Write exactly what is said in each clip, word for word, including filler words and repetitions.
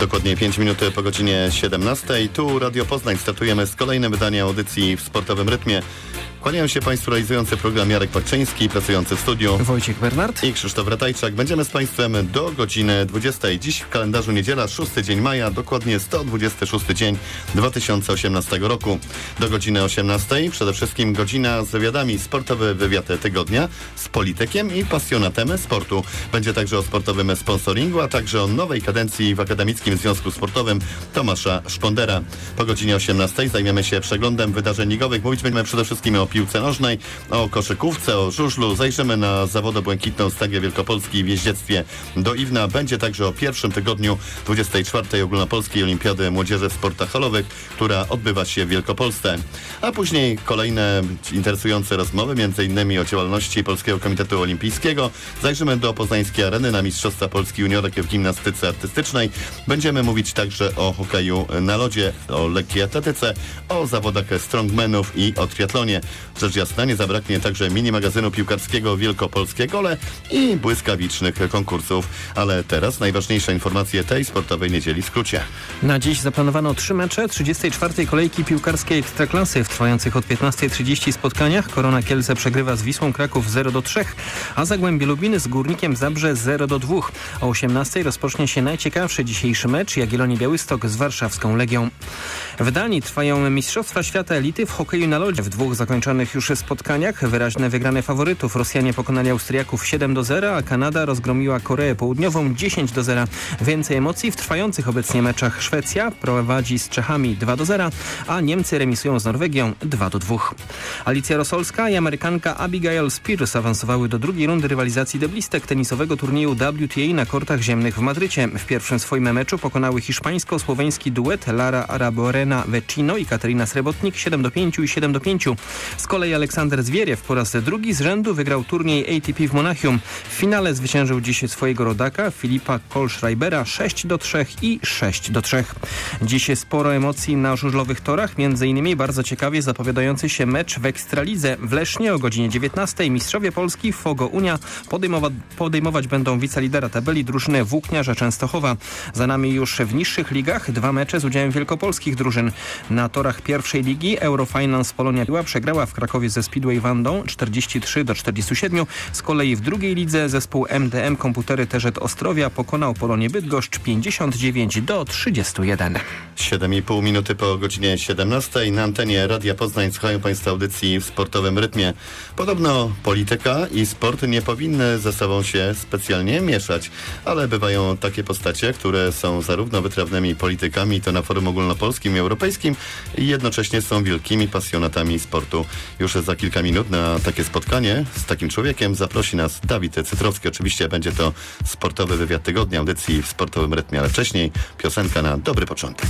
Dokładnie pięć minut po godzinie siedemnastej. Tu Radio Poznań. Startujemy z kolejnym wydaniem audycji w sportowym rytmie. Kłaniają się Państwu realizujący program Jarek Pakczyński, pracujący w studiu Wojciech Bernard i Krzysztof Ratajczak. Będziemy z Państwem do godziny dwudziestej. Dziś w kalendarzu niedziela, szósty dzień maja, dokładnie sto dwudziesty szósty dzień dwa tysiące osiemnastego roku. Do godziny osiemnastej przede wszystkim godzina z wywiadami, sportowy wywiad tygodnia z politykiem i pasjonatem sportu. Będzie także o sportowym sponsoringu, a także o nowej kadencji w Akademickim Związku Sportowym Tomasza Szpondera. Po godzinie osiemnastej zajmiemy się przeglądem wydarzeń ligowych. Mówić będziemy przede wszystkim o piłce nożnej, o koszykówce, o żużlu. Zajrzymy na zawody błękitną Stagę Wielkopolski w jeździectwie do Iwna. Będzie także o pierwszym tygodniu dwudziestej czwartej Ogólnopolskiej Olimpiady Młodzieży w sportach halowych, która odbywa się w Wielkopolsce. A później kolejne interesujące rozmowy, między innymi o działalności Polskiego Komitetu Olimpijskiego. Zajrzymy do Poznańskiej Areny na Mistrzostwa Polski Juniorek w gimnastyce artystycznej. Będziemy mówić także o hokeju na lodzie, o lekkiej atletyce, o zawodach strongmanów i o triatlonie. Rzecz jasna, nie zabraknie także mini magazynu piłkarskiego Wielkopolskie Gole i błyskawicznych konkursów. Ale teraz najważniejsze informacje tej sportowej niedzieli w skrócie. Na dziś zaplanowano trzy mecze trzydziestej czwartej kolejki piłkarskiej Ekstraklasy. W trwających od piętnastej trzydzieści spotkaniach Korona Kielce przegrywa z Wisłą Kraków zero do trzech, a Zagłębie Lubin z Górnikiem Zabrze zero do dwóch. O osiemnastej rozpocznie się najciekawszy dzisiejszy mecz Jagiellonii Białystok z warszawską Legią. W Danii trwają Mistrzostwa Świata Elity w hokeju na lodzie. W dwóch zakończonych już spotkaniach wyraźne wygrane faworytów. Rosjanie pokonali Austriaków siedem do zera, a Kanada rozgromiła Koreę Południową dziesięć do zera. Więcej emocji w trwających obecnie meczach. Szwecja prowadzi z Czechami dwa do zera, a Niemcy remisują z Norwegią dwa do dwóch. Alicja Rosolska i Amerykanka Abigail Spears awansowały do drugiej rundy rywalizacji deblistek tenisowego turnieju W T A na kortach ziemnych w Madrycie. W pierwszym swoim meczu pokonały hiszpańsko-słoweński duet Lara Araborena Vecino i Katerina Srebotnik siedem do pięciu i siedem do pięciu. Z kolei Aleksander Zwieriew po raz drugi z rzędu wygrał turniej A T P w Monachium. W finale zwyciężył dziś swojego rodaka Filipa Kohlschreibera sześć do trzech i sześć do trzech. Dziś sporo emocji na żużlowych torach, między innymi bardzo ciekawie zapowiadający się mecz w Ekstralidze. W Lesznie o godzinie dziewiętnastej mistrzowie Polski Fogo Unia podejmowa- podejmować będą wicelidera tabeli drużynę Włókniarza Częstochowa. Za nami już w niższych ligach dwa mecze z udziałem wielkopolskich drużyn. Na torach pierwszej ligi Eurofinance Polonia Biła przegrała w Krakowie ze Speedway Wandą czterdzieści trzy do czterdziestu siedmiu. Z kolei w drugiej lidze zespół M D M Komputery Terzet Ostrowia pokonał Polonię Bydgoszcz pięćdziesiąt dziewięć do trzydziestu jeden. siedem i pół minuty po godzinie siedemnastej. Na antenie Radia Poznań słuchają Państwo audycji w sportowym rytmie. Podobno polityka i sport nie powinny ze sobą się specjalnie mieszać, ale bywają takie postacie, które są zarówno wytrawnymi politykami, to na forum ogólnopolskim i europejskim, i jednocześnie są wielkimi pasjonatami sportu. Już za kilka minut na takie spotkanie z takim człowiekiem zaprosi nas Dawid Cytrowski. Oczywiście będzie to sportowy wywiad tygodnia audycji w sportowym rytmie, ale wcześniej piosenka na dobry początek.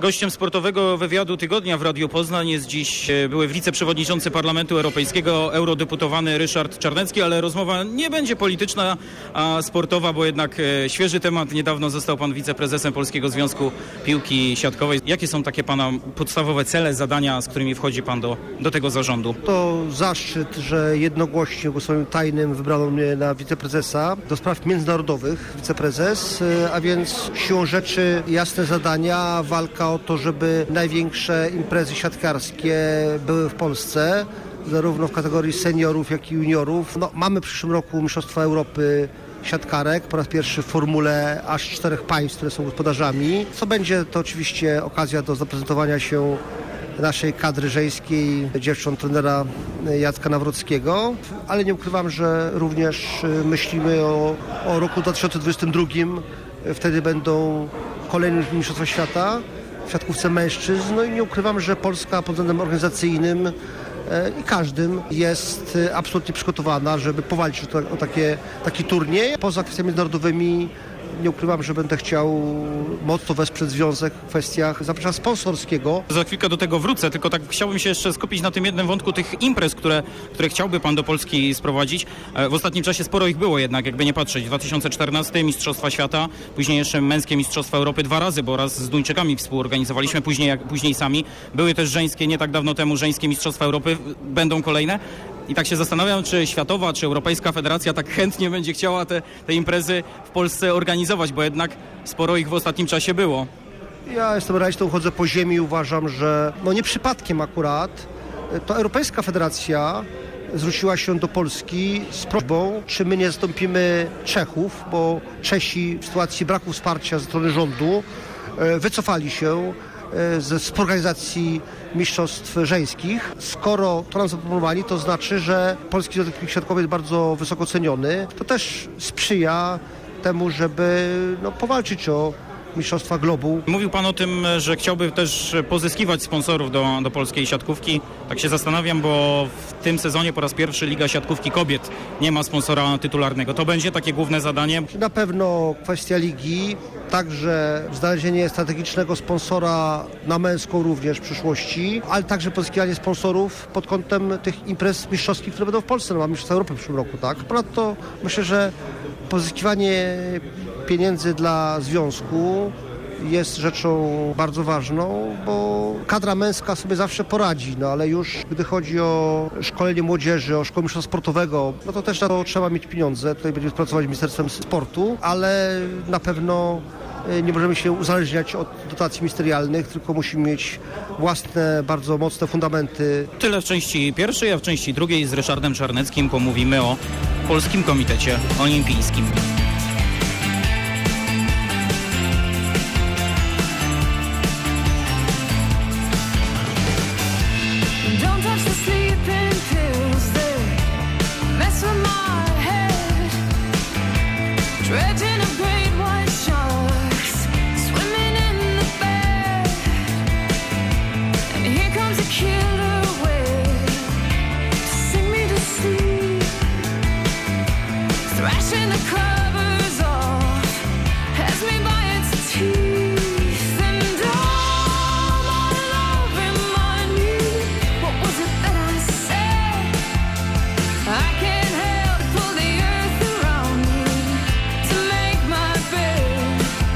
Gościem sportowego wywiadu tygodnia w Radiu Poznań jest dziś były wiceprzewodniczący Parlamentu Europejskiego, eurodeputowany Ryszard Czarnecki, ale rozmowa nie będzie polityczna, a sportowa, bo jednak świeży temat. Niedawno został pan wiceprezesem Polskiego Związku Piłki Siatkowej. Jakie są takie pana podstawowe cele, zadania, z którymi wchodzi pan do, do tego zarządu? To zaszczyt, że jednogłośnie głosowaniem tajnym wybrano mnie na wiceprezesa do spraw międzynarodowych, wiceprezes, a więc siłą rzeczy jasne zadania, walka o to, żeby największe imprezy siatkarskie były w Polsce, zarówno w kategorii seniorów, jak i juniorów. No, mamy w przyszłym roku Mistrzostwa Europy siatkarek, po raz pierwszy w formule aż czterech państw, które są gospodarzami. Co będzie to oczywiście okazja do zaprezentowania się naszej kadry żeńskiej, dziewcząt trenera Jacka Nawrockiego, ale nie ukrywam, że również myślimy o, o roku dwa tysiące dwudziestym drugim. Wtedy będą kolejne Mistrzostwa Świata w siatkówce mężczyzn. No i nie ukrywam, że Polska pod względem organizacyjnym i każdym jest absolutnie przygotowana, żeby powalczyć o, o takie, taki turniej. Poza kwestiami międzynarodowymi nie ukrywam, że będę chciał mocno wesprzeć związek w kwestiach zaplecza sponsorskiego. Za chwilkę do tego wrócę, tylko tak chciałbym się jeszcze skupić na tym jednym wątku tych imprez, które, które chciałby pan do Polski sprowadzić. W ostatnim czasie sporo ich było jednak, jakby nie patrzeć. dwa tysiące czternasty Mistrzostwa Świata, później jeszcze męskie Mistrzostwa Europy dwa razy, bo raz z Duńczykami współorganizowaliśmy, później, jak, później sami. Były też żeńskie, nie tak dawno temu żeńskie Mistrzostwa Europy. Będą kolejne. I tak się zastanawiam, czy światowa, czy europejska federacja tak chętnie będzie chciała te, te imprezy w Polsce organizować, bo jednak sporo ich w ostatnim czasie było. Ja jestem realistą, chodzę po ziemi i uważam, że no nie przypadkiem akurat to Europejska Federacja zwróciła się do Polski z prośbą, czy my nie zastąpimy Czechów, bo Czesi w sytuacji braku wsparcia ze strony rządu wycofali się z, z organizacji mistrzostw żeńskich. Skoro to nam zaproponowali, to znaczy, że Polski Związek Piłki Siatkowej jest bardzo wysoko ceniony. To też sprzyja temu, żeby no, powalczyć o Mistrzostwa Globu. Mówił pan o tym, że chciałby też pozyskiwać sponsorów do, do polskiej siatkówki. Tak się zastanawiam, bo w tym sezonie po raz pierwszy Liga Siatkówki Kobiet nie ma sponsora tytularnego. To będzie takie główne zadanie? Na pewno kwestia ligi, także znalezienie strategicznego sponsora na męską również w przyszłości, ale także pozyskiwanie sponsorów pod kątem tych imprez mistrzowskich, które będą w Polsce. No, mamy Mistrzostwa Europy w przyszłym roku, tak? Ponadto myślę, że pozyskiwanie pieniędzy dla związku jest rzeczą bardzo ważną, bo kadra męska sobie zawsze poradzi, no ale już gdy chodzi o szkolenie młodzieży, o szkołę mistrzostwa sportowego, no to też na to trzeba mieć pieniądze. Tutaj będziemy pracować z Ministerstwem Sportu, ale na pewno nie możemy się uzależniać od dotacji ministerialnych, tylko musimy mieć własne, bardzo mocne fundamenty. Tyle w części pierwszej, a w części drugiej z Ryszardem Czarneckim pomówimy o Polskim Komitecie Olimpijskim.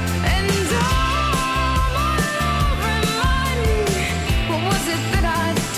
What was it that I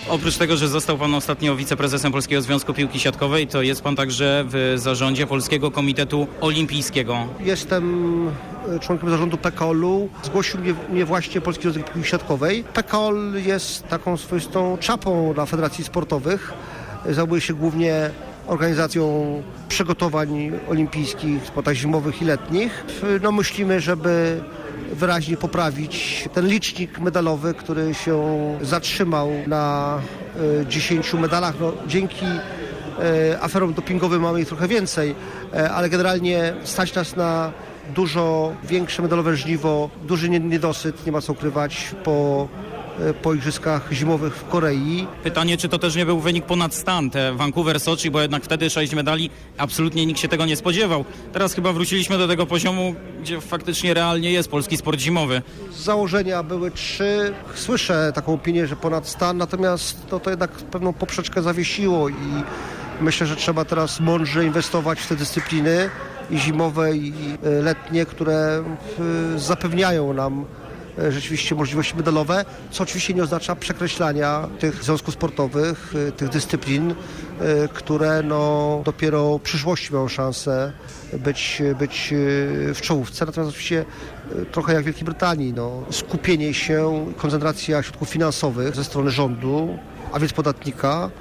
Oprócz tego, że został pan ostatnio wiceprezesem Polskiego Związku Piłki Siatkowej, to jest pan także w zarządzie Polskiego Komitetu Olimpijskiego. Jestem członkiem zarządu P K O L-u. Zgłosił mnie, mnie właśnie Polski Związek Piłki Siatkowej. P K O L jest taką swoistą czapą dla federacji sportowych. Zajmuje się głównie organizacją przygotowań olimpijskich, sportach zimowych i letnich. No myślimy, żeby wyraźnie poprawić ten licznik medalowy, który się zatrzymał na y, dziesięciu medalach. No, dzięki y, aferom dopingowym mamy ich trochę więcej, y, ale generalnie stać nas na dużo większe medalowe żniwo, duży niedosyt, nie ma co ukrywać, po po igrzyskach zimowych w Korei. Pytanie, czy to też nie był wynik ponad stan, te Vancouver, Soczi, bo jednak wtedy sześć medali, absolutnie nikt się tego nie spodziewał. Teraz chyba wróciliśmy do tego poziomu, gdzie faktycznie realnie jest polski sport zimowy. Z założenia były trzy. Słyszę taką opinię, że ponad stan, natomiast to, to jednak pewną poprzeczkę zawiesiło i myślę, że trzeba teraz mądrze inwestować w te dyscypliny i zimowe, i letnie, które zapewniają nam rzeczywiście możliwości medalowe, co oczywiście nie oznacza przekreślania tych związków sportowych, tych dyscyplin, które no dopiero w przyszłości mają szansę być, być w czołówce. Natomiast oczywiście trochę jak w Wielkiej Brytanii, no, skupienie się, koncentracja środków finansowych ze strony rządu, a więc podatnika,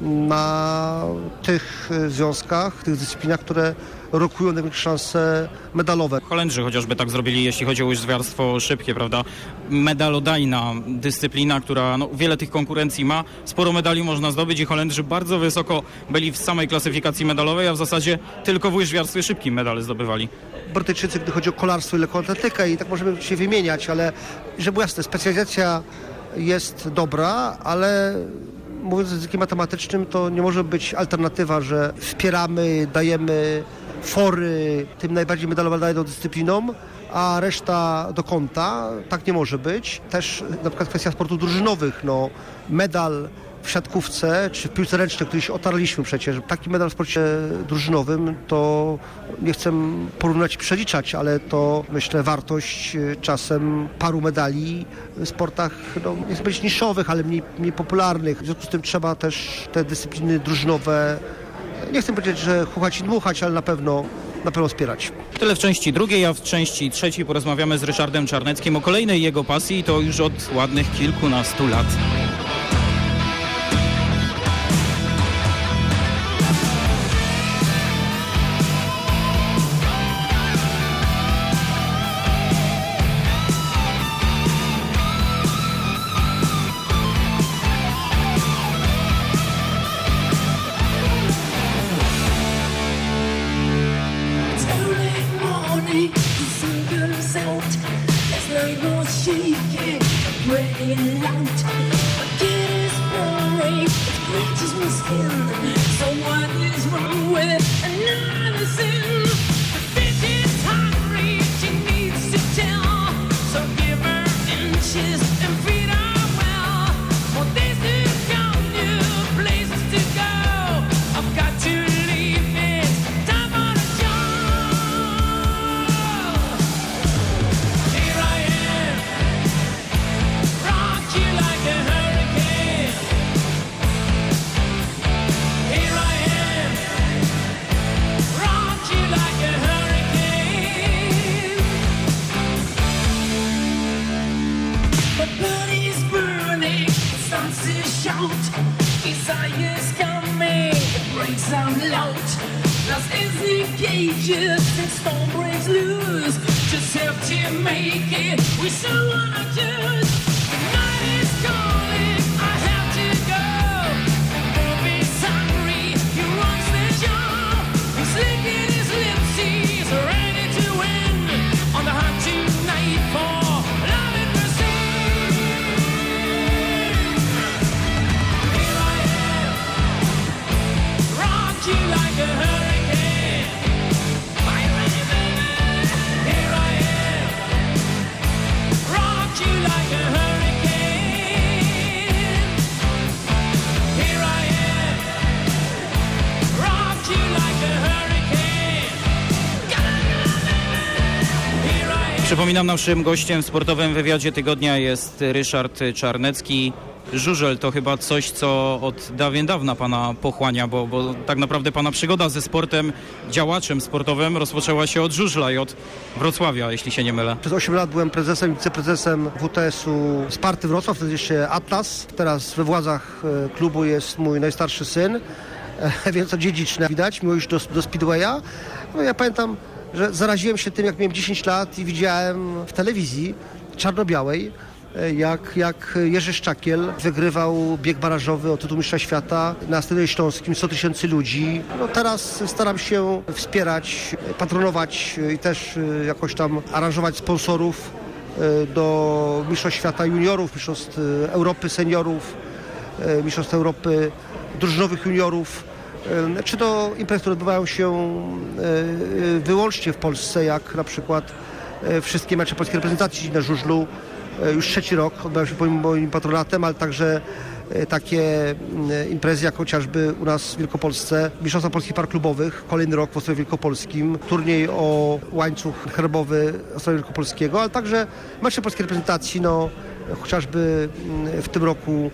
na tych związkach, tych dyscyplinach, które rokują największe szanse medalowe. Holendrzy chociażby tak zrobili, jeśli chodzi o łyżwiarstwo szybkie, prawda? Medalodajna dyscyplina, która no, wiele tych konkurencji ma, sporo medali można zdobyć i Holendrzy bardzo wysoko byli w samej klasyfikacji medalowej, a w zasadzie tylko w łyżwiarstwie szybkim medale zdobywali. Brytyjczycy, gdy chodzi o kolarstwo i lekkoatletykę, i tak możemy się wymieniać, ale żeby było jasne, specjalizacja jest dobra, ale mówiąc językiem matematycznym, to nie może być alternatywa, że wspieramy, dajemy fory tym najbardziej medalowym dyscyplinom, a reszta do kąta. Tak nie może być. Też na przykład kwestia sportów drużynowych, no medal w siatkówce czy w piłce ręcznej, który się otarliśmy przecież. Taki medal w sporcie drużynowym to nie chcę porównać i przeliczać, ale to myślę wartość czasem paru medali w sportach, no nie chcę powiedzieć niszowych, ale mniej, mniej popularnych. W związku z tym trzeba też te dyscypliny drużynowe, nie chcę powiedzieć, że chuchać i dmuchać, ale na pewno na pewno wspierać. Tyle w części drugiej, a w części trzeciej porozmawiamy z Ryszardem Czarneckim o kolejnej jego pasji i to już od ładnych kilkunastu lat. Przypominam, naszym gościem w sportowym wywiadzie tygodnia jest Ryszard Czarnecki. żużel to chyba coś, co od dawien dawna pana pochłania, bo, bo tak naprawdę pana przygoda ze sportem, działaczem sportowym rozpoczęła się od żużla i od Wrocławia, jeśli się nie mylę. Przez osiem lat byłem prezesem i wiceprezesem W T S-u Sparty Wrocław, wtedy jeszcze Atlas. Teraz we władzach klubu jest mój najstarszy syn, więc to dziedziczne widać, miłość do, do Speedwaya. No ja pamiętam, że zaraziłem się tym, jak miałem dziesięć lat i widziałem w telewizji czarno-białej, jak, jak Jerzy Szczakiel wygrywał bieg barażowy o tytuł mistrza świata na Stadionie Śląskim, sto tysięcy ludzi. No teraz staram się wspierać, patronować i też jakoś tam aranżować sponsorów do mistrzostw świata juniorów, mistrzostw Europy seniorów, mistrzostw Europy drużynowych juniorów, czy do imprez, które odbywają się wyłącznie w Polsce, jak na przykład wszystkie mecze polskiej reprezentacji na żużlu. Już trzeci rok odbywają się pod moim patronatem, ale także takie imprezy jak chociażby u nas w Wielkopolsce, Mistrzostwa Polskich Par Klubowych, kolejny rok w Ostrowie Wielkopolskim, turniej o łańcuch herbowy Ostrowa Wielkopolskiego, ale także mecze polskiej reprezentacji, no chociażby w tym roku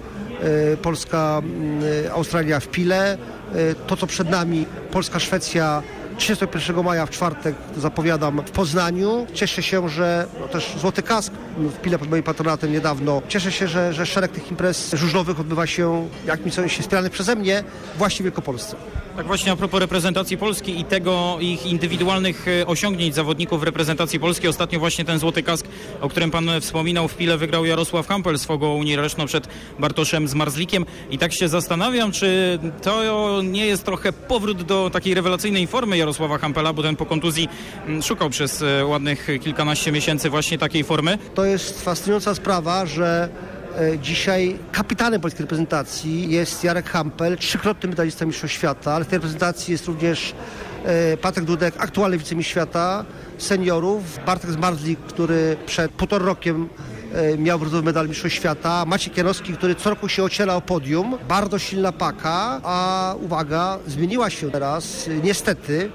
Polska, Australia w Pile, to co przed nami, Polska, Szwecja trzydziestego pierwszego maja w czwartek zapowiadam w Poznaniu. Cieszę się, że no też Złoty Kask w Pile pod moim patronatem niedawno. Cieszę się, że, że szereg tych imprez żużlowych odbywa się, jak mi coś wspierany przeze mnie, właśnie w Wielkopolsce. Tak właśnie a propos reprezentacji Polski i tego ich indywidualnych osiągnięć zawodników reprezentacji Polski. Ostatnio właśnie ten Złoty Kask, o którym pan wspominał, w Pile wygrał Jarosław Hampel z Fogą Unii Leszno przed Bartoszem Zmarzlikiem. I tak się zastanawiam, czy to nie jest trochę powrót do takiej rewelacyjnej formy Jarosława Hampela, bo ten po kontuzji szukał przez ładnych kilkanaście miesięcy właśnie takiej formy. To jest fascynująca sprawa, że dzisiaj kapitanem polskiej reprezentacji jest Jarek Hampel, trzykrotny medalista mistrzostw świata, ale w tej reprezentacji jest również Patryk Dudek, aktualny wicemistrz świata seniorów, Bartek Zmarzlik, który przed półtora rokiem miał brązowy medal mistrzostw świata, Maciek Janowski, który co roku się ociera o podium, bardzo silna paka, a uwaga, zmieniła się teraz niestety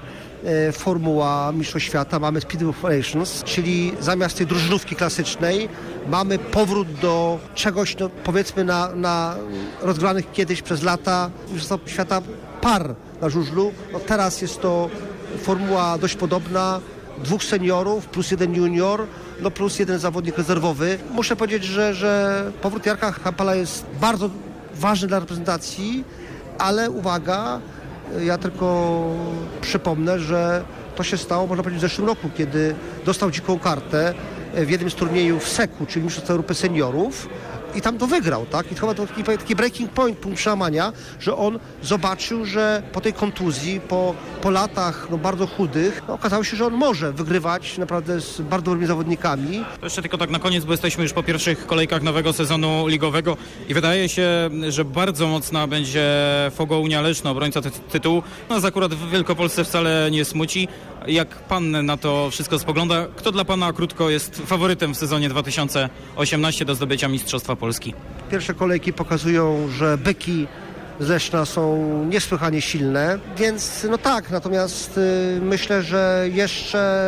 formuła mistrzostw świata, mamy Speed Operations, czyli zamiast tej drużynówki klasycznej mamy powrót do czegoś, no, powiedzmy na, na rozgranych kiedyś przez lata mistrzostw świata par na żużlu. No, teraz jest to formuła dość podobna, dwóch seniorów plus jeden junior, no plus jeden zawodnik rezerwowy. Muszę powiedzieć, że, że powrót Jarka Hampela jest bardzo ważny dla reprezentacji, ale uwaga, ja tylko przypomnę, że to się stało, można powiedzieć, w zeszłym roku, kiedy dostał dziką kartę w jednym z turniejów S E K-u, czyli Mistrzostwa Europy Seniorów, i tam to wygrał, tak? I to chyba to taki, taki breaking point, punkt przełamania, że on zobaczył, że po tej kontuzji, po, po latach no, bardzo chudych, no, okazało się, że on może wygrywać naprawdę z bardzo dobrymi zawodnikami. To jeszcze tylko tak na koniec, bo jesteśmy już po pierwszych kolejkach nowego sezonu ligowego i wydaje się, że bardzo mocna będzie Fogo Unia Leszno, obrońca ty- tytułu. Nas akurat w Wielkopolsce wcale nie smuci. Jak pan na to wszystko spogląda? Kto dla pana krótko jest faworytem w sezonie dwa tysiące osiemnastym do zdobycia Mistrzostwa Polski? Pierwsze kolejki pokazują, że byki z Leszna są niesłychanie silne, więc no tak, natomiast y, myślę, że jeszcze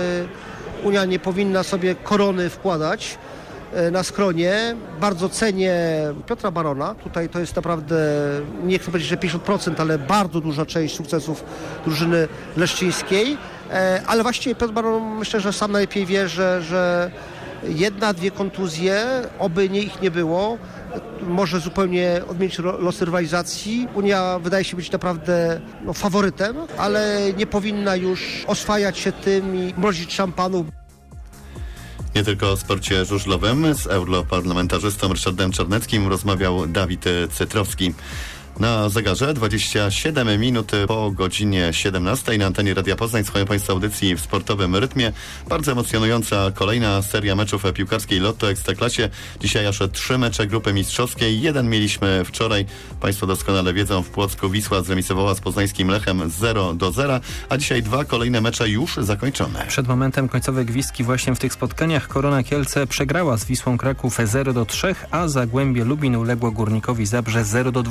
Unia nie powinna sobie korony wkładać y, na skronie. Bardzo cenię Piotra Barona. Tutaj to jest naprawdę, nie chcę powiedzieć, że pięćdziesiąt procent, ale bardzo duża część sukcesów drużyny leszczyńskiej. E, ale właściwie Piotr Baron, myślę, że sam najlepiej wie, że, że jedna, dwie kontuzje, oby nie ich nie było, może zupełnie odmienić losy rywalizacji. Unia wydaje się być naprawdę no, faworytem, ale nie powinna już oswajać się tym i mrozić szampanów. Nie tylko o sporcie żużlowym. Z europarlamentarzystą Ryszardem Czarneckim rozmawiał Dawid Cytrowski. Na zegarze dwadzieścia siedem minut po godzinie siedemnastej na antenie Radia Poznań. Słuchają Państwo audycji w sportowym rytmie. Bardzo emocjonująca kolejna seria meczów piłkarskiej Lotto Ekstraklasie. Dzisiaj aż trzy mecze grupy mistrzowskiej. Jeden mieliśmy wczoraj. Państwo doskonale wiedzą, w Płocku Wisła zremisowała z poznańskim Lechem zero do zera, a dzisiaj dwa kolejne mecze już zakończone. Przed momentem końcowe gwizdki właśnie w tych spotkaniach. Korona Kielce przegrała z Wisłą Kraków zero do trzech, a Zagłębie Lubin uległo Górnikowi Zabrze zero do dwóch.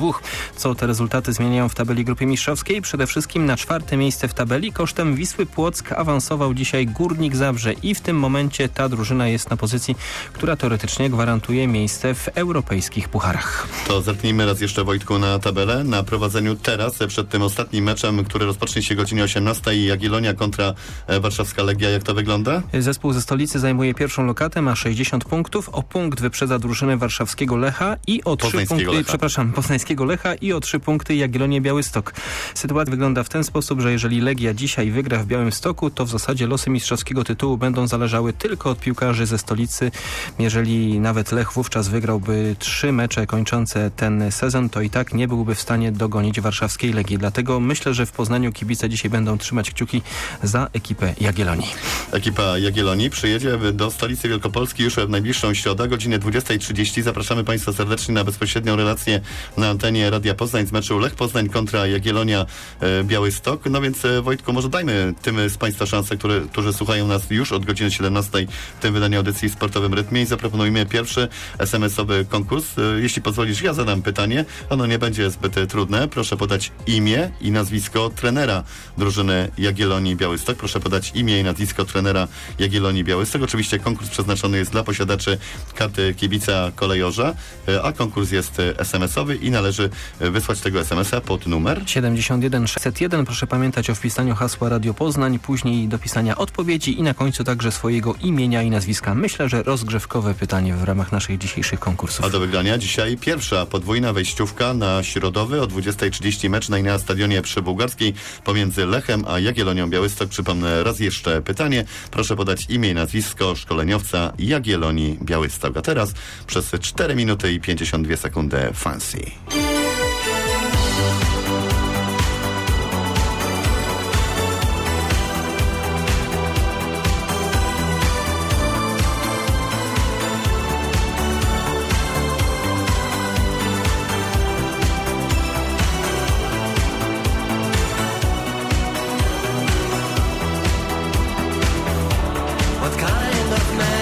Co te rezultaty zmieniają w tabeli grupy mistrzowskiej? Przede wszystkim na czwarte miejsce w tabeli kosztem Wisły Płock awansował dzisiaj Górnik Zabrze i w tym momencie ta drużyna jest na pozycji, która teoretycznie gwarantuje miejsce w europejskich pucharach. To zerknijmy raz jeszcze, Wojtku, na tabelę. Na prowadzeniu teraz, przed tym ostatnim meczem, który rozpocznie się o godzinie osiemnastej, Jagiellonia kontra Warszawska Legia. Jak to wygląda? Zespół ze stolicy zajmuje pierwszą lokatę, ma sześćdziesiąt punktów, o punkt wyprzedza drużynę warszawskiego Lecha i o trzy punkty, Lecha. przepraszam, poznańskiego Lecha i o trzy punkty Jagiellonię Białystok. Sytuacja wygląda w ten sposób, że jeżeli Legia dzisiaj wygra w Białymstoku, to w zasadzie losy mistrzowskiego tytułu będą zależały tylko od piłkarzy ze stolicy. Jeżeli nawet Lech wówczas wygrałby trzy mecze kończące ten sezon, to i tak nie byłby w stanie dogonić warszawskiej Legii. Dlatego myślę, że w Poznaniu kibice dzisiaj będą trzymać kciuki za ekipę Jagiellonii. Ekipa Jagiellonii przyjedzie do stolicy Wielkopolski już w najbliższą środę, godzinę dwudziestej trzydzieści. Zapraszamy Państwa serdecznie na bezpośrednią relację na antenie Radia Poznań z meczu Lech Poznań kontra Jagiellonia e, Białystok. No więc e, Wojtku, może dajmy tym z Państwa szansę, które, którzy słuchają nas już od godziny siedemnastej w tym wydaniu audycji w Sportowym Rytmie i zaproponujmy pierwszy es em esowy konkurs. E, jeśli pozwolisz, ja zadam pytanie. Ono nie będzie zbyt trudne. Proszę podać imię i nazwisko trenera drużyny Jagiellonii Białystok. Proszę podać imię i nazwisko trenera Jagiellonii Białystok. Oczywiście konkurs przeznaczony jest dla posiadaczy karty kibica kolejorza, a konkurs jest es em esowy i należy wysłać tego es em esa pod numer siedemdziesiąt jeden sześćset jeden. Proszę pamiętać o wpisaniu hasła Radio Poznań, później dopisania odpowiedzi i na końcu także swojego imienia i nazwiska. Myślę, że rozgrzewkowe pytanie w ramach naszych dzisiejszych konkursów. A do wygrania dzisiaj pierwsza podwójna wejściówka na środowy o dwudziestej trzydzieści mecz na stadionie przy Bułgarskiej pomiędzy Lechem a Jagiellonią Białystok. Przypomnę raz jeszcze pytanie. Proszę podać imię i nazwisko szkoleniowca Jagiellonii Białystok. A teraz przez cztery minuty i pięćdziesiąt dwie sekundy Fancy.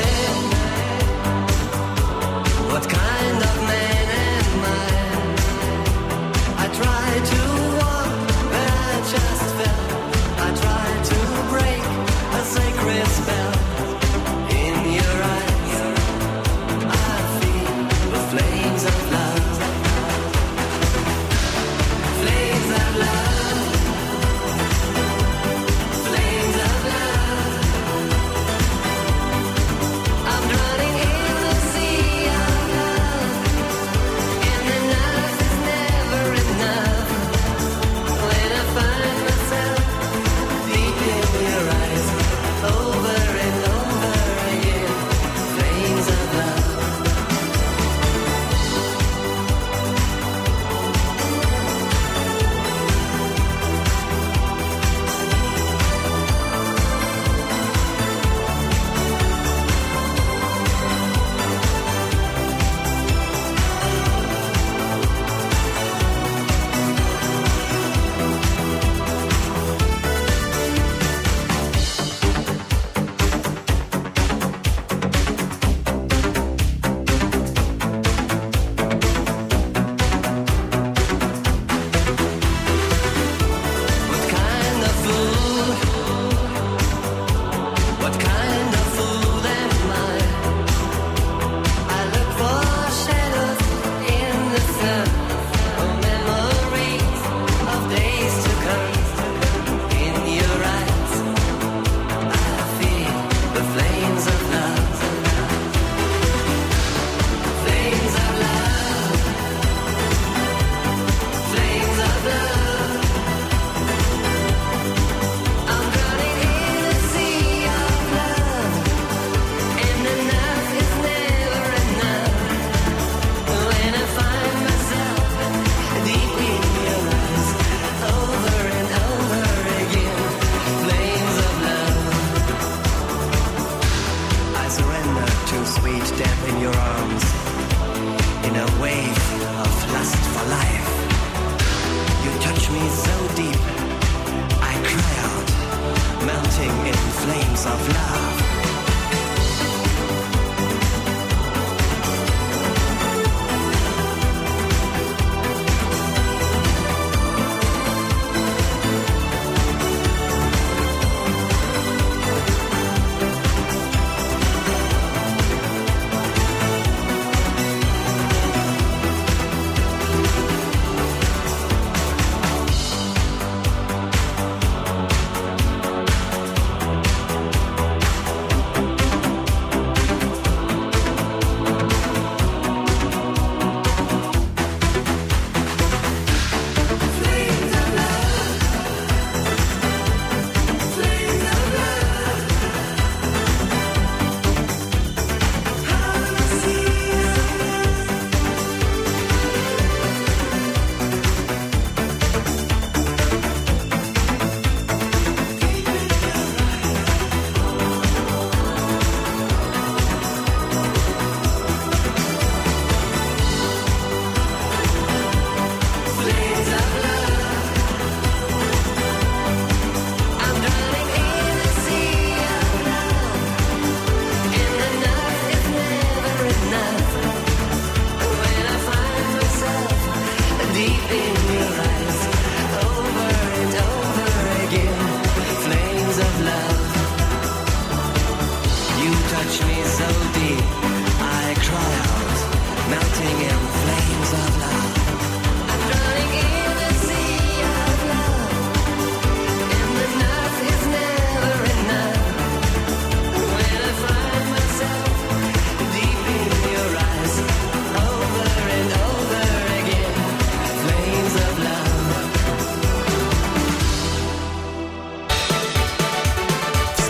What kind of man am I?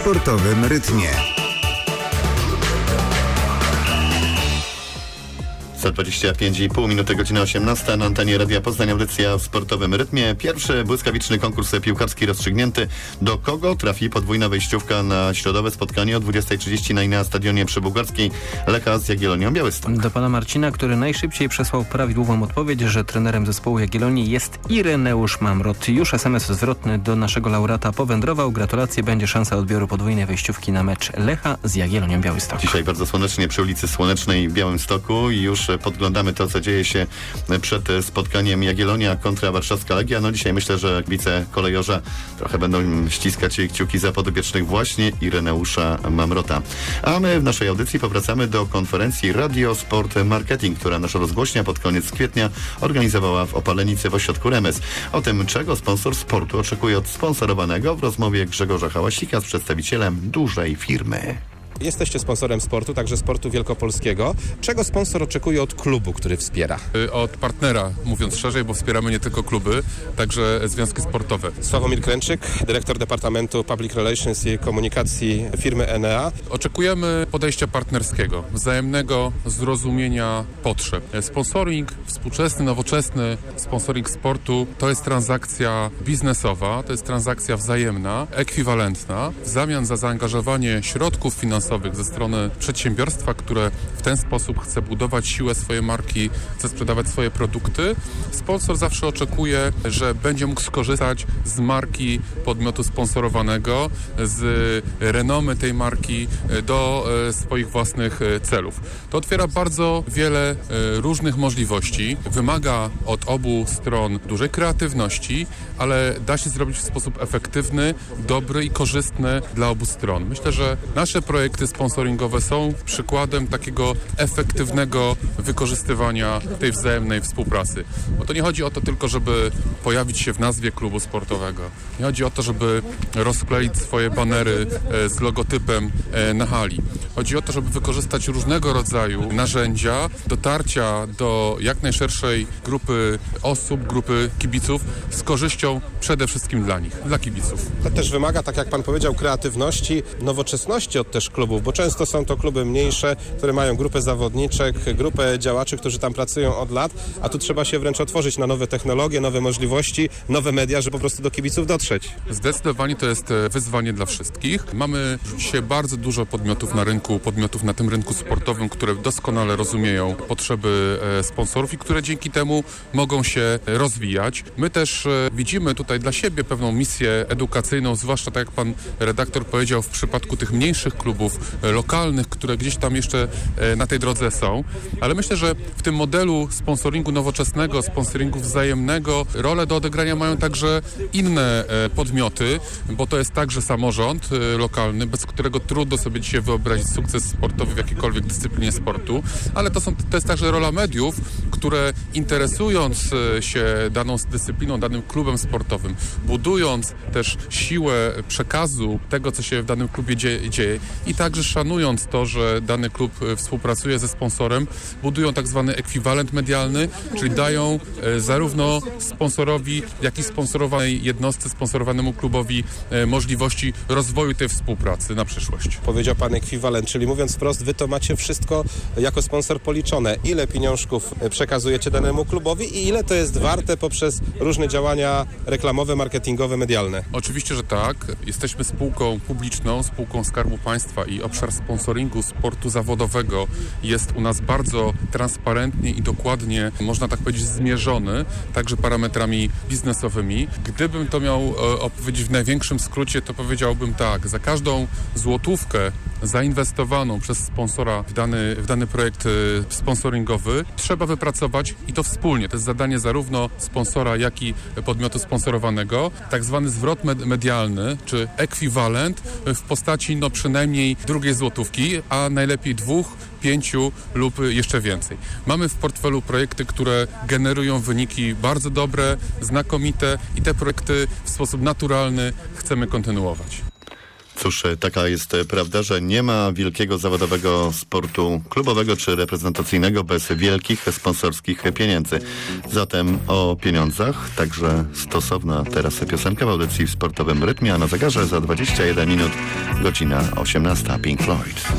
sportowym rytmie. Za dwadzieścia pięć i pół minuty, godzina osiemnasta, na antenie Radia Poznań, audycja w sportowym rytmie. Pierwszy błyskawiczny konkurs piłkarski rozstrzygnięty. Do kogo trafi podwójna wejściówka na środowe spotkanie o dwudziestej trzydzieści na na stadionie przy Bułgarskiej Lecha z Jagiellonią Białystok? Do pana Marcina, który najszybciej przesłał prawidłową odpowiedź, że trenerem zespołu Jagiellonii jest Ireneusz Mamrot. Już es em es zwrotny do naszego laureata powędrował. Gratulacje, będzie szansa odbioru podwójnej wejściówki na mecz Lecha z Jagiellonią Białystok. Dzisiaj bardzo słonecznie przy ulicy Słonecznej w Białymstoku i już podglądamy to, co dzieje się przed spotkaniem Jagiellonia kontra Warszawska Legia. No dzisiaj myślę, że kibice kolejorza trochę będą ściskać kciuki za podopiecznych właśnie Ireneusza Mamrota. A my w naszej audycji powracamy do konferencji Radio Sport Marketing, która nasza rozgłośnia pod koniec kwietnia organizowała w Opalenicy w ośrodku Remes. O tym, czego sponsor sportu oczekuje od sponsorowanego, w rozmowie Grzegorza Hałasika z przedstawicielem dużej firmy. Jesteście sponsorem sportu, także sportu wielkopolskiego. Czego sponsor oczekuje od klubu, który wspiera? Od partnera, mówiąc szerzej, bo wspieramy nie tylko kluby, także związki sportowe. Sławomir Kręczyk, dyrektor Departamentu Public Relations i Komunikacji firmy Enea. Oczekujemy podejścia partnerskiego, wzajemnego zrozumienia potrzeb. Sponsoring współczesny, nowoczesny, sponsoring sportu to jest transakcja biznesowa, to jest transakcja wzajemna, ekwiwalentna, w zamian za zaangażowanie środków finansowych ze strony przedsiębiorstwa, które w ten sposób chce budować siłę swojej marki, chce sprzedawać swoje produkty. Sponsor zawsze oczekuje, że będzie mógł skorzystać z marki podmiotu sponsorowanego, z renomy tej marki do swoich własnych celów. To otwiera bardzo wiele różnych możliwości, wymaga od obu stron dużej kreatywności, ale da się zrobić w sposób efektywny, dobry i korzystny dla obu stron. Myślę, że nasze projekty sponsoringowe są przykładem takiego efektywnego wykorzystywania tej wzajemnej współpracy. Bo to nie chodzi o to tylko, żeby pojawić się w nazwie klubu sportowego. Nie chodzi o to, żeby rozkleić swoje banery z logotypem na hali. Chodzi o to, żeby wykorzystać różnego rodzaju narzędzia dotarcia do jak najszerszej grupy osób, grupy kibiców z korzyścią przede wszystkim dla nich, dla kibiców. To też wymaga, tak jak pan powiedział, kreatywności, nowoczesności od też klubów, bo często są to kluby mniejsze, które mają grupę zawodniczek, grupę działaczy, którzy tam pracują od lat, a tu trzeba się wręcz otworzyć na nowe technologie, nowe możliwości, nowe media, żeby po prostu do kibiców dotrzeć. Zdecydowanie to jest wyzwanie dla wszystkich. Mamy dzisiaj bardzo dużo podmiotów na rynku, podmiotów na tym rynku sportowym, które doskonale rozumieją potrzeby sponsorów i które dzięki temu mogą się rozwijać. My też widzimy tutaj dla siebie pewną misję edukacyjną, zwłaszcza tak jak pan redaktor powiedział, w przypadku tych mniejszych klubów lokalnych, które gdzieś tam jeszcze na tej drodze są. Ale myślę, że w tym modelu sponsoringu nowoczesnego, sponsoringu wzajemnego rolę do odegrania mają także inne podmioty, bo to jest także samorząd lokalny, bez którego trudno sobie dzisiaj wyobrazić sukces sportowy w jakiejkolwiek dyscyplinie sportu, ale to, są, to jest także rola mediów, które interesując się daną dyscypliną, danym klubem sportowym, budując też siłę przekazu tego, co się w danym klubie dzieje, dzieje i także szanując to, że dany klub współpracuje ze sponsorem, budują tak zwany ekwiwalent medialny, czyli dają zarówno sponsorowi, jak i sponsorowanej jednostce, sponsorowanemu klubowi możliwości rozwoju tej współpracy na przyszłość. Powiedział pan ekwiwalent, czyli mówiąc wprost, wy to macie wszystko jako sponsor policzone. Ile pieniążków przekazujecie danemu klubowi i ile to jest warte poprzez różne działania reklamowe, marketingowe, medialne? Oczywiście, że tak. Jesteśmy spółką publiczną, spółką Skarbu Państwa i obszar sponsoringu sportu zawodowego jest u nas bardzo transparentnie i dokładnie, można tak powiedzieć, zmierzony, także parametrami biznesowymi. Gdybym to miał opowiedzieć w największym skrócie, to powiedziałbym tak, za każdą złotówkę zainwestowaną przez sponsora w dany, w dany projekt sponsoringowy trzeba wypracować i to wspólnie. To jest zadanie zarówno sponsora, jak i podmiotu sponsorowanego. Tak zwany zwrot med- medialny, czy ekwiwalent w postaci no przynajmniej drugiej złotówki, a najlepiej dwóch, pięciu lub jeszcze więcej. Mamy w portfelu projekty, które generują wyniki bardzo dobre, znakomite i te projekty w sposób naturalny chcemy kontynuować. Cóż, taka jest prawda, że nie ma wielkiego zawodowego sportu klubowego czy reprezentacyjnego bez wielkich sponsorskich pieniędzy. Zatem o pieniądzach, także stosowna teraz piosenka w audycji w sportowym rytmie, a na zegarze za dwadzieścia jeden minut godzina osiemnasta. Pink Floyd.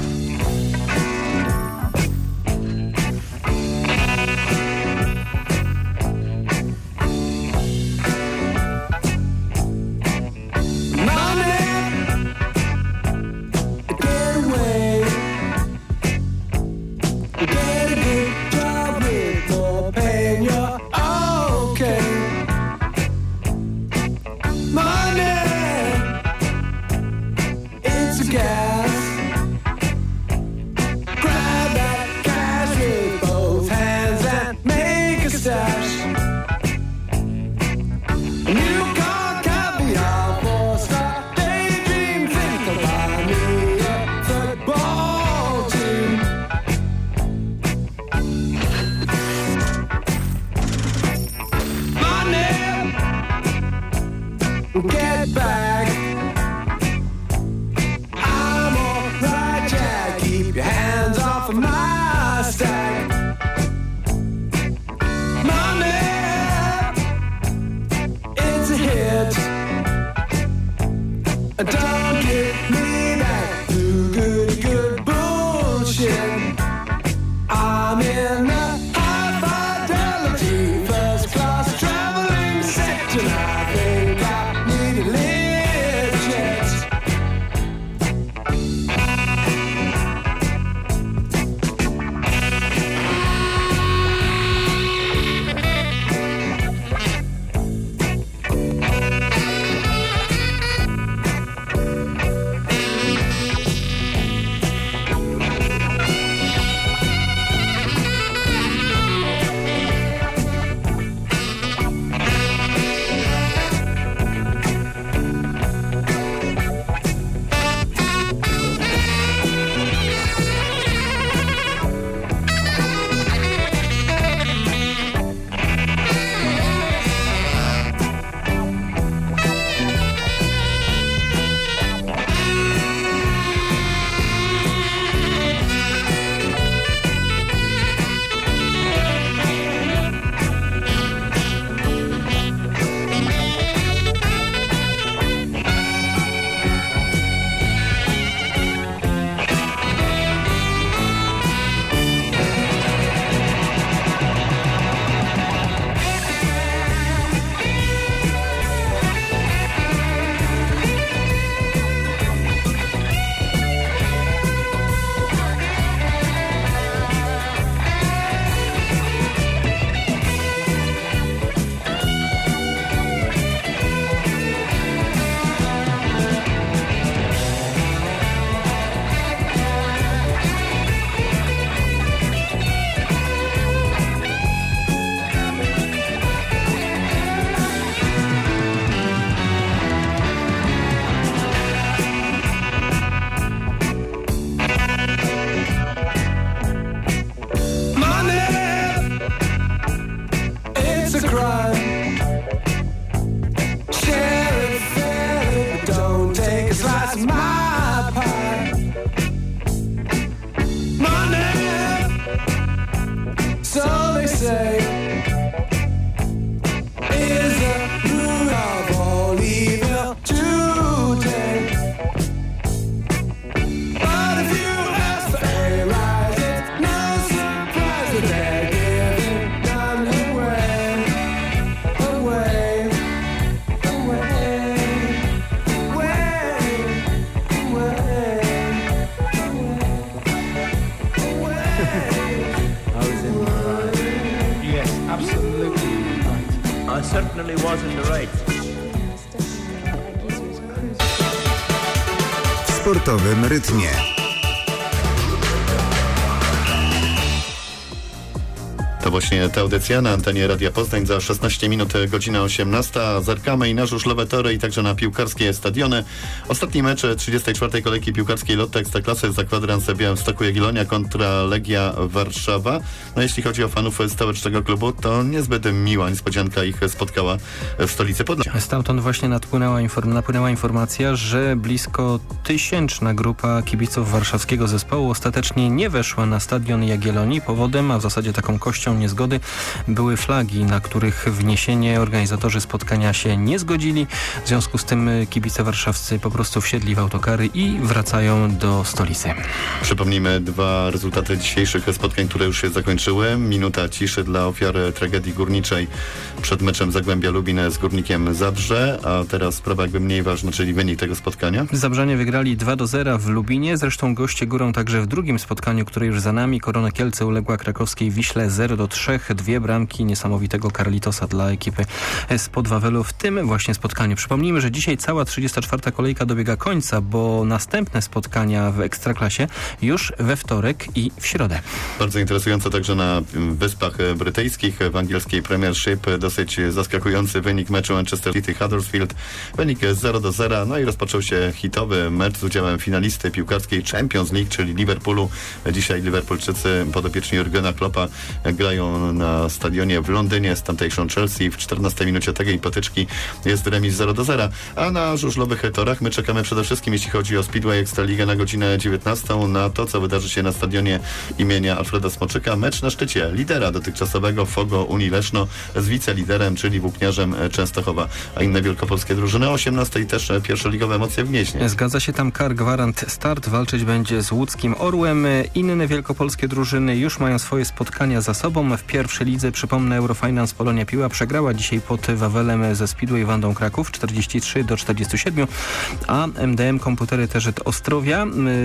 W sportowym rytmie. To właśnie ta audycja na antenie Radia Poznań. Za szesnaście minut, godzina osiemnasta. Zerkamy i na żużlowe tory i także na piłkarskie stadiony. Ostatni mecz trzydziestej czwartej kolejki piłkarskiej Lotto Ekstraklasy za kwadrans Białymstoku Jagiellonia kontra Legia Warszawa. No jeśli chodzi o fanów stołecznego klubu, to niezbyt miła niespodzianka ich spotkała w stolicy Podlasia. Stamtąd właśnie napłynęła, inform- napłynęła informacja, że blisko tysięczna grupa kibiców warszawskiego zespołu ostatecznie nie weszła na stadion Jagiellonii. Powodem, a w zasadzie taką kością niezgody, były flagi, na których wniesienie organizatorzy spotkania się nie zgodzili. W związku z tym kibice warszawscy po prostu wsiedli w autokary i wracają do stolicy. Przypomnijmy dwa rezultaty dzisiejszych spotkań, które już się zakończyły. Minuta ciszy dla ofiar tragedii górniczej przed meczem Zagłębia Lubin z Górnikiem Zabrze, a teraz sprawa jakby mniej ważna, czyli wynik tego spotkania. Zabrzanie wygrali dwa do zera w Lubinie, zresztą goście górą także w drugim spotkaniu, które już za nami. Korona Kielce uległa krakowskiej Wiśle zero do trzech. Dwie bramki niesamowitego Carlitosa dla ekipy spod Wawelu w tym właśnie spotkaniu. Przypomnijmy, że dzisiaj cała trzydziesta czwarta kolejka dobiega końca, bo następne spotkania w Ekstraklasie już we wtorek i w środę. Bardzo interesujące także na Wyspach Brytyjskich. W angielskiej Premiership dosyć zaskakujący wynik meczu Manchester City Huddersfield. Wynik zero do zera. No i rozpoczął się hitowy mecz z udziałem finalisty piłkarskiej Champions League, czyli Liverpoolu. Dzisiaj Liverpoolczycy podopieczni Jurgena Kloppa grają na stadionie w Londynie z tamtejszą Chelsea. W czternastej minucie takiej potyczki jest remis zero do zera. A na żużlowych torach my czekamy przede wszystkim, jeśli chodzi o Speedway Ekstraligę, na godzinę dziewiętnastą, na to, co wydarzy się na stadionie imienia Alfreda Smoczyka. Mecz na szczycie lidera dotychczasowego Fogo Unii Leszno z wiceliderem, czyli włókniarzem Częstochowa. A inne wielkopolskie drużyny o osiemnastej też pierwszoligowe emocje w Gnieźnie. Zgadza się, tam K A R Gwarant Start walczyć będzie z łódzkim Orłem. Inne wielkopolskie drużyny już mają swoje spotkania za sobą. W pierwszej lidze, przypomnę, Eurofinance Polonia Piła przegrała dzisiaj pod Wawelem ze Speedway Wandą Kraków czterdzieści trzy do czterdziestu siedmiu, a M D M Komputery Terzet Ostrowia,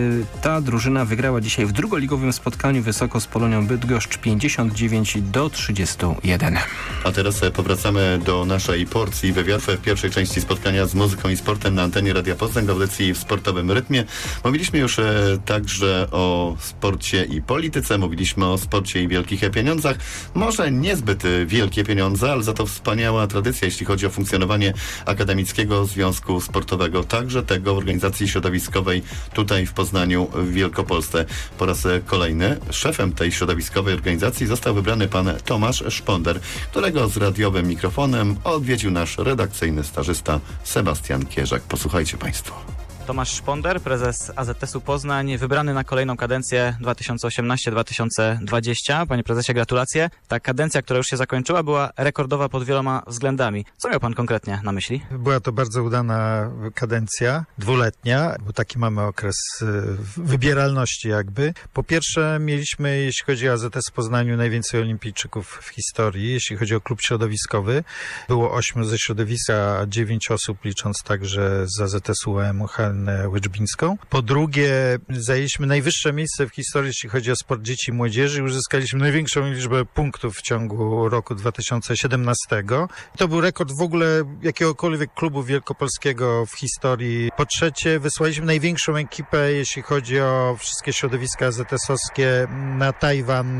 ta drużyna wygrała dzisiaj w drugoligowym spotkaniu wysoko z Polonią Bydgoszcz pięćdziesiąt dziewięć do trzydziestu jeden. A teraz powracamy do naszej porcji wywiadu w pierwszej części spotkania z muzyką i sportem na antenie Radia Poznań w audycji w sportowym rytmie. Mówiliśmy już e, także o sporcie i polityce, mówiliśmy o sporcie i wielkich pieniądzach. Może niezbyt wielkie pieniądze, ale za to wspaniała tradycja, jeśli chodzi o funkcjonowanie Akademickiego Związku Sportowego, także tego w organizacji środowiskowej tutaj w Poznaniu, w Wielkopolsce. Po raz kolejny szefem tej środowiskowej organizacji został wybrany pan Tomasz Szponder, którego z radiowym mikrofonem odwiedził nasz redakcyjny stażysta Sebastian Kierzak. Posłuchajcie państwo. Tomasz Szponder, prezes A Z S u Poznań, wybrany na kolejną kadencję dwa tysiące osiemnasty do dwa tysiące dwudziestego. Panie prezesie, gratulacje. Ta kadencja, która już się zakończyła, była rekordowa pod wieloma względami. Co miał pan konkretnie na myśli? Była to bardzo udana kadencja, dwuletnia, bo taki mamy okres wybieralności jakby. Po pierwsze mieliśmy, jeśli chodzi o A Z S w Poznaniu, najwięcej olimpijczyków w historii. Jeśli chodzi o klub środowiskowy, było ośmiu ze środowiska, a dziewięć osób, licząc także z A Z S U M Łyczbińską. Po drugie, zajęliśmy najwyższe miejsce w historii, jeśli chodzi o sport dzieci i młodzieży i uzyskaliśmy największą liczbę punktów w ciągu roku dwa tysiące siedemnastego. To był rekord w ogóle jakiegokolwiek klubu wielkopolskiego w historii. Po trzecie, wysłaliśmy największą ekipę, jeśli chodzi o wszystkie środowiska A Z S-owskie na Tajwan,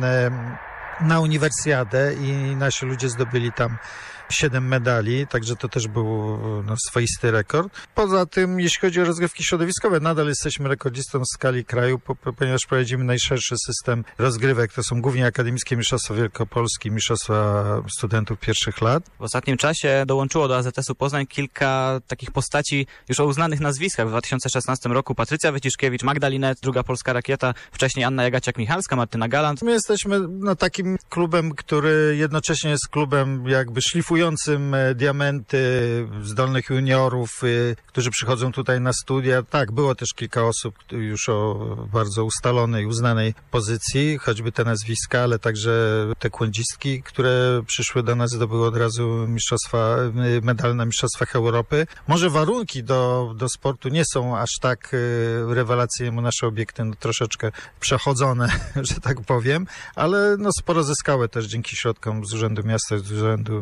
na uniwersjadę i nasi ludzie zdobyli tam siedem medali, także to też był no, swoisty rekord. Poza tym, jeśli chodzi o rozgrywki środowiskowe, nadal jesteśmy rekordzistą w skali kraju, po, ponieważ prowadzimy najszerszy system rozgrywek. To są głównie akademickie mistrzostwa wielkopolskie, mistrzostwa studentów pierwszych lat. W ostatnim czasie dołączyło do A Z S u Poznań kilka takich postaci już o uznanych nazwiskach. W dwa tysiące szesnastym roku Patrycja Wyciszkiewicz, Magdalinet, druga polska rakieta, wcześniej Anna Jagaciak-Michalska, Martyna Galant. My jesteśmy no, takim klubem, który jednocześnie jest klubem jakby szlifującym diamenty zdolnych juniorów, y, którzy przychodzą tutaj na studia. Tak, było też kilka osób już o bardzo ustalonej, uznanej pozycji, choćby te nazwiska, ale także te kłędzistki, które przyszły do nas, zdobyły od razu mistrzostwa, medal na mistrzostwach Europy. Może warunki do, do sportu nie są aż tak y, rewelacyjne, bo nasze obiekty no, troszeczkę przechodzone, że tak powiem, ale no, sporo zyskały też dzięki środkom z Urzędu Miasta, z Urzędu Marszałkowskiego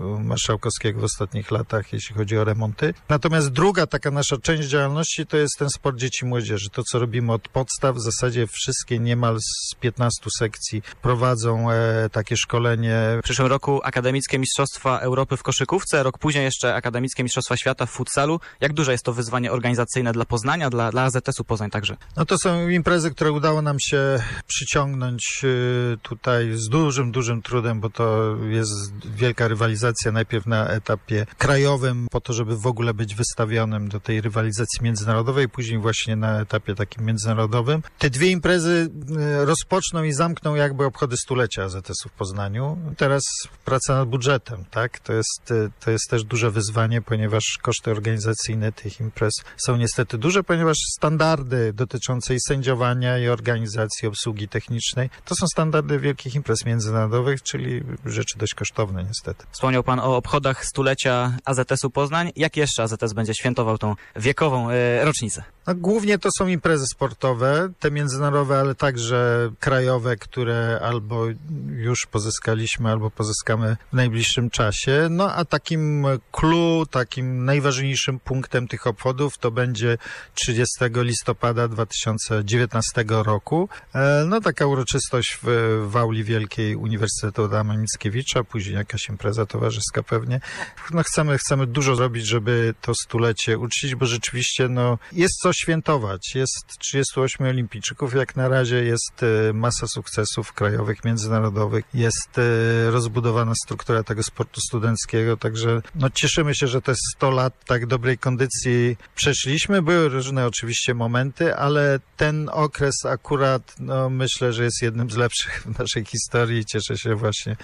Marszałkowskiego w ostatnich latach, jeśli chodzi o remonty. Natomiast druga taka nasza część działalności to jest ten sport dzieci i młodzieży. To, co robimy od podstaw, w zasadzie wszystkie niemal z piętnastu sekcji prowadzą e, takie szkolenie. W przyszłym roku akademickie Mistrzostwa Europy w koszykówce, rok później jeszcze akademickie Mistrzostwa Świata w futsalu. Jak duże jest to wyzwanie organizacyjne dla Poznania, dla, dla A Z S u Poznań także? No to są imprezy, które udało nam się przyciągnąć y, tutaj z dużym, dużym trudem, bo to jest wielka rywalizacja najpierw na etapie krajowym, po to, żeby w ogóle być wystawionym do tej rywalizacji międzynarodowej, później właśnie na etapie takim międzynarodowym. Te dwie imprezy y, rozpoczną i zamkną jakby obchody stulecia A Z S u w Poznaniu. Teraz praca nad budżetem, tak? To jest, y, to jest też duże wyzwanie, ponieważ koszty organizacyjne tych imprez są niestety duże, ponieważ standardy dotyczące i sędziowania, i organizacji, obsługi technicznej, to są standardy wielkich imprez międzynarodowych, czyli rzeczy dość kosztowne niestety. Wspomniał Pan o obchodach stulecia A Z S u Poznań. Jak jeszcze A Z S będzie świętował tą wiekową y, rocznicę? No, głównie to są imprezy sportowe, te międzynarodowe, ale także krajowe, które albo już pozyskaliśmy, albo pozyskamy w najbliższym czasie. No a takim clue, takim najważniejszym punktem tych obchodów to będzie trzydziestego listopada dwa tysiące dziewiętnastego roku. No taka uroczystość w, w auli wielkiej Uniwersytetu Adama Mickiewicza, później jakaś impreza towarzyska pewnie. No chcemy, chcemy dużo zrobić, żeby to stulecie uczcić, bo rzeczywiście no, jest co świętować. Jest trzydziestu ośmiu olimpijczyków, jak na razie jest masa sukcesów krajowych, międzynarodowych, jest rozbudowana struktura tego sportu studenckiego, także no, cieszymy się, że te sto lat tak dobrej kondycji przeszliśmy. Były różne oczywiście momenty, ale ten okres akurat no, myślę, że jest jednym z lepszych w naszej historii i cieszę się właśnie,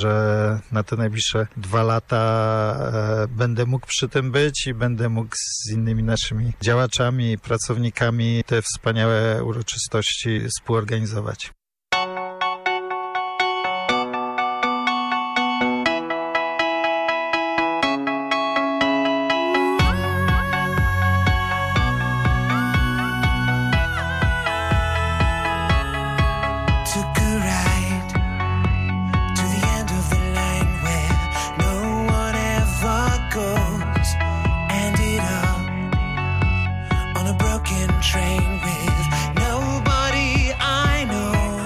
że na te najbliższe dwa lata e, będę mógł przy tym być i będę mógł z innymi naszymi działaczami, pracownikami te wspaniałe uroczystości współorganizować. Train with nobody I know.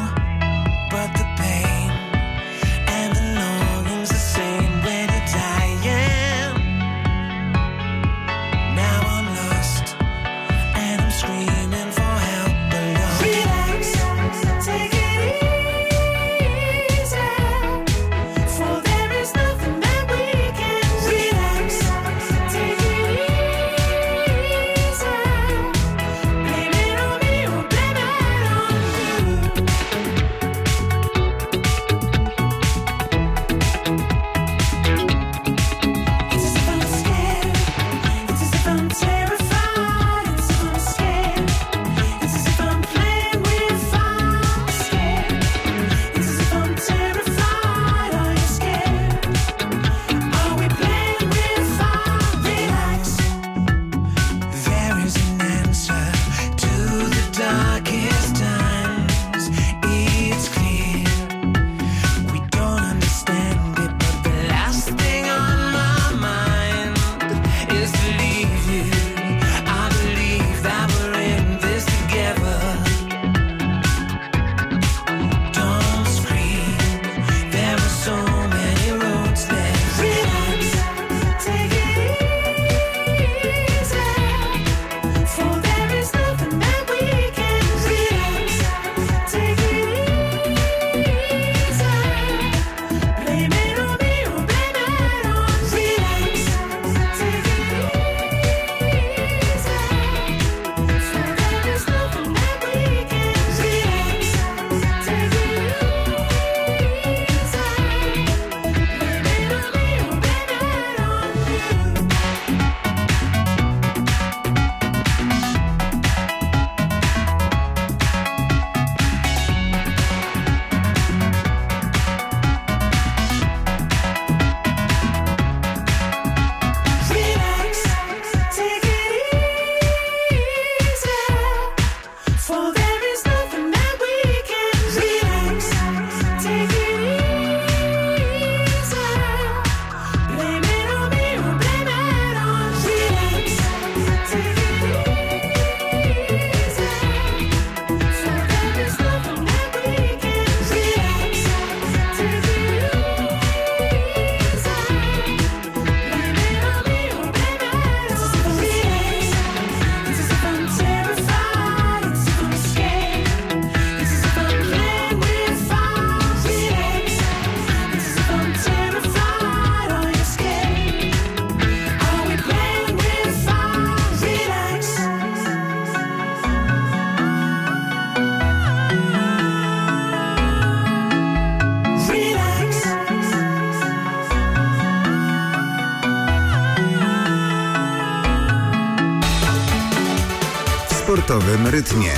sportowym rytmie.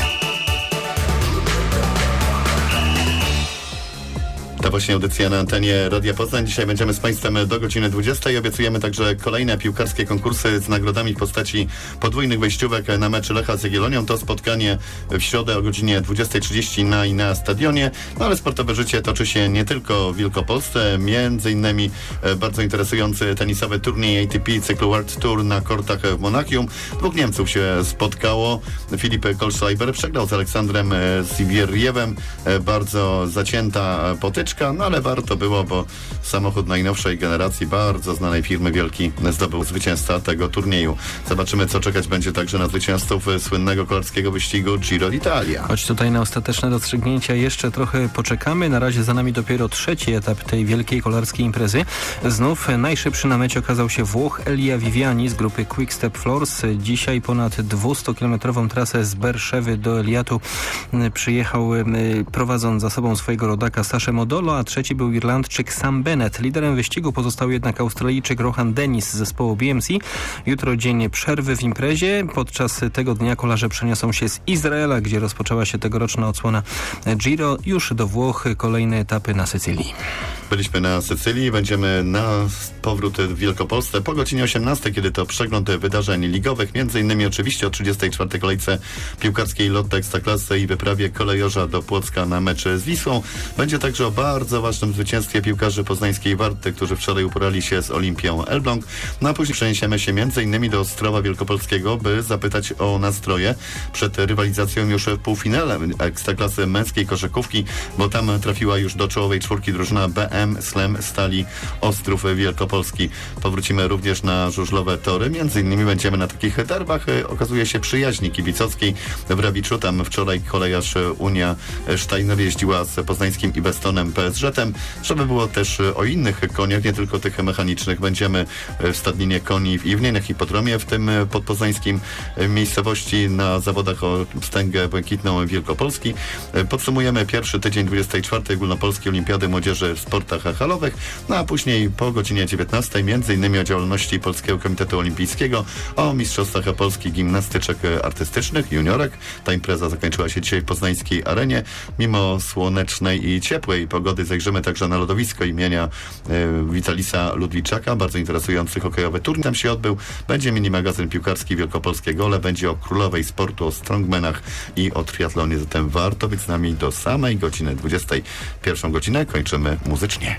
To właśnie audycja na antenie Radia Poznań. Dzisiaj będziemy z Państwem do godziny dwudziestej. Obiecujemy także kolejne piłkarskie konkursy z nagrodami w postaci podwójnych wejściówek na mecz Lecha z Jagiellonią. To spotkanie w środę o godzinie dwudziestej trzydzieści na i na stadionie. No ale sportowe życie toczy się nie tylko w Wielkopolsce. Między innymi bardzo interesujący tenisowy turniej A T P cyklu World Tour na kortach w Monachium. Dwóch Niemców się spotkało. Filip Kohlschreiber przegrał z Aleksandrem Zverevem. Bardzo zacięta potyczka. No ale warto było, bo samochód najnowszej generacji bardzo znanej firmy Wielki zdobył zwycięzca tego turnieju. Zobaczymy, co czekać będzie także na zwycięzców słynnego kolarskiego wyścigu Giro d'Italia. Choć tutaj na ostateczne rozstrzygnięcia jeszcze trochę poczekamy. Na razie za nami dopiero trzeci etap tej wielkiej kolarskiej imprezy. Znów najszybszy na mecie okazał się Włoch Elia Viviani z grupy Quick Step Floors. Dzisiaj ponad dwustokilometrową trasę z Berszewy do Eliatu przyjechał, prowadząc za sobą swojego rodaka Saszę Modolo, a trzeci był Irlandczyk Sam Bennett. Liderem wyścigu pozostał jednak Australijczyk Rohan Dennis z zespołu B M C. Jutro dzień przerwy w imprezie. Podczas tego dnia kolarze przeniosą się z Izraela, gdzie rozpoczęła się tegoroczna odsłona Giro, już do Włoch, kolejne etapy na Sycylii. Byliśmy na Sycylii, będziemy na powrót w Wielkopolsce po godzinie osiemnastej, kiedy to przegląd wydarzeń ligowych, między innymi oczywiście o trzydziestej czwartej kolejce piłkarskiej Lotto Ekstraklasy i wyprawie kolejorza do Płocka na mecz z Wisłą. Będzie także o bardzo ważnym zwycięstwie piłkarzy poznańskiej Warty, którzy wczoraj uporali się z Olimpią Elbląg. No a później przeniesiemy się między innymi do Ostrowa Wielkopolskiego, by zapytać o nastroje przed rywalizacją już w półfinale Ekstraklasy męskiej koszykówki, bo tam trafiła już do czołowej czwórki drużyna B M Slem Stali Ostrów Wielkopolski. Powrócimy również na żużlowe tory. Między innymi będziemy na takich derbach, okazuje się, przyjaźni kibicowskiej w Rawiczu. Tam wczoraj kolejarz Unia Steiner jeździła z poznańskim Ibestonem P S Z-em. Żeby było też o innych koniach, nie tylko tych mechanicznych. Będziemy w stadninie koni w Iwnie, na hipodromie w tym podpoznańskim miejscowości na zawodach o wstęgę błękitną Wielkopolski. Podsumujemy pierwszy tydzień dwudziestej czwartej Ogólnopolskiej Olimpiady Młodzieży w sportach halowych, no a później po godzinie dziewiętnastej między innymi o działalności Polskiego Komitetu Olimpijskiego, o Mistrzostwach Polski Gimnastyczek Artystycznych, juniorek. Ta impreza zakończyła się dzisiaj w poznańskiej arenie. Mimo słonecznej i ciepłej pogody zajrzymy także na lodowisko imienia y, Witalisa Ludwiczaka. Bardzo interesujący hokejowy turniej tam się odbył. Będzie mini magazyn piłkarski Wielkopolskie Gole. Będzie o królowej sportu, o strongmanach i o triatlonie. Zatem warto być z nami do samej godziny dwudziestej. Pierwszą godzinę kończymy muzycznie.